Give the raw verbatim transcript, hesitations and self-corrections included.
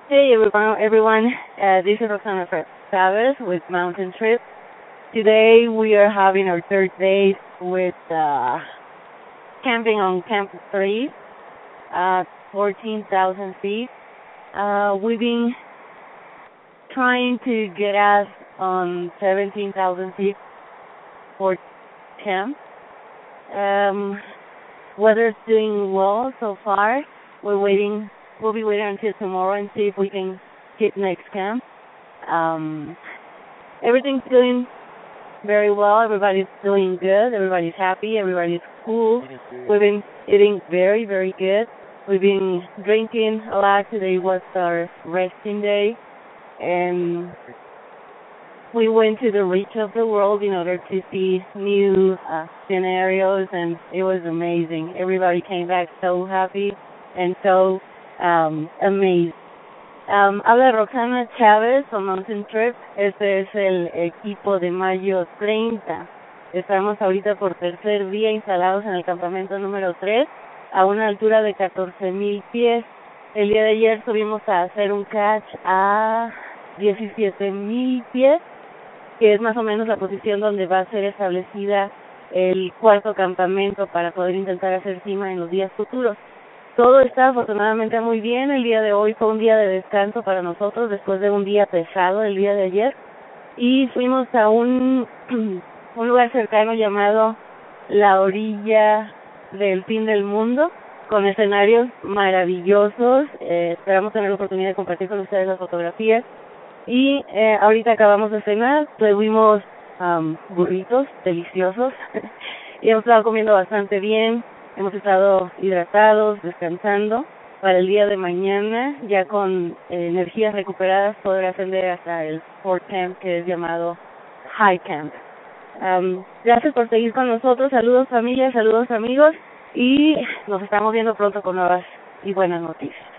Hey everyone, everyone. Uh, this is Roxana Fra- Chavez with Mountain Trip. Today we are having our third day with uh, camping on Camp three at fourteen thousand feet. Uh, we've been trying to get us on seventeen thousand feet for camp. Um, weather's doing well so far. We're waiting. We'll be waiting until tomorrow and see if we can hit next camp. Um, everything's doing very well. Everybody's doing good. Everybody's happy. Everybody's cool. We've been eating very, very good. We've been drinking a lot. Today was our resting day, and we went to the reach of the world in order to see new uh, scenarios, and it was amazing. Everybody came back so happy and so um, amazed. Um, habla Roxana Chávez con Mountain Trip. Este es el equipo de mayo treinta. Estamos ahorita por tercer día instalados en el campamento número tres a una altura de catorce mil pies. El día de ayer subimos a hacer un catch a diecisiete mil pies, que es más o menos la posición donde va a ser establecida el cuarto campamento para poder intentar hacer cima en los días futuros. Todo está afortunadamente muy bien. El día de hoy fue un día de descanso para nosotros después de un día pesado el día de ayer, y fuimos a un, un lugar cercano llamado La Orilla del Fin del Mundo, con escenarios maravillosos. Eh, esperamos tener la oportunidad de compartir con ustedes las fotografías. Y eh, ahorita acabamos de cenar, tuvimos um, burritos deliciosos y hemos estado comiendo bastante bien. Hemos estado hidratados, descansando, para el día de mañana, ya con eh, energías recuperadas, poder ascender hasta el Fort Camp, que es llamado High Camp. Um, gracias por seguir con nosotros. Saludos familia, saludos amigos, y nos estamos viendo pronto con nuevas y buenas noticias.